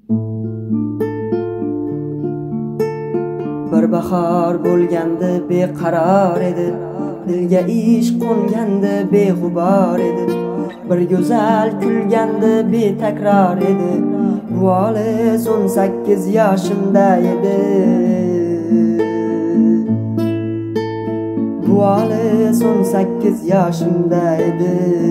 Bir bahor bo'lganda beqaror edi, dilga ish qo'nganda beg'ubor edi. Bir go'zal kulganda betakror edi. Bu olis 18 yoshimda edi. Bu olis 18 yoshimda edi.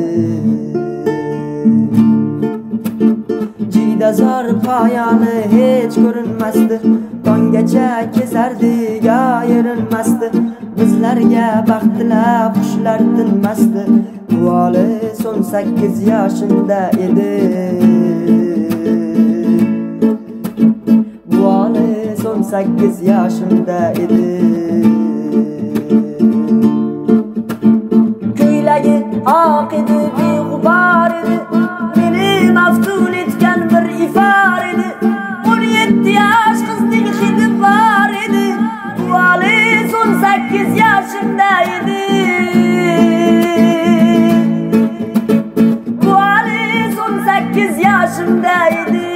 Jidazor poyoni hech ko'rinmasdi, tonggacha kezardik ayrilmasdi. Bizlarga baxtlar qushlar tinmasdi. Bu olis 18 yoshimda edi. Bu olis 18 yoshimda edi. Ko'ylagi oq edi, beg'ubor edi, meni maftun etgan bir ifor edi. 17 yosh qizning hidi bor edi. Bu olis 18 yoshimda edi. Bu olis 18 yoshimda edi.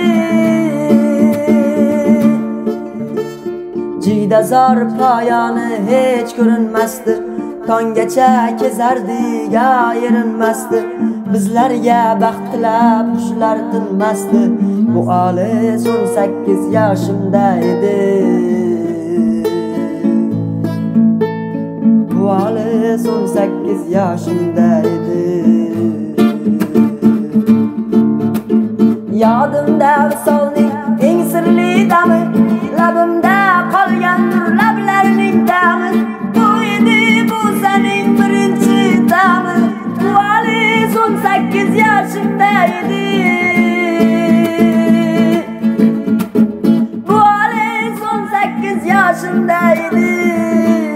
Jidazor poyoni hech ko'rinmasdi, tonggacha kezardik ayrilmasdi. Bizlarga baxtlar qushlar tinmasdi. Bu olis 18 yoshimda edi. Bu olis 18 yoshimda edi. Yodimda visolning eng sirli dami, labimda qolgandir lablarning dami. Bu edi bu sening birinchi dami. Bu olis 18 yoshimda edi. Bu olis 18 yoshimda edi.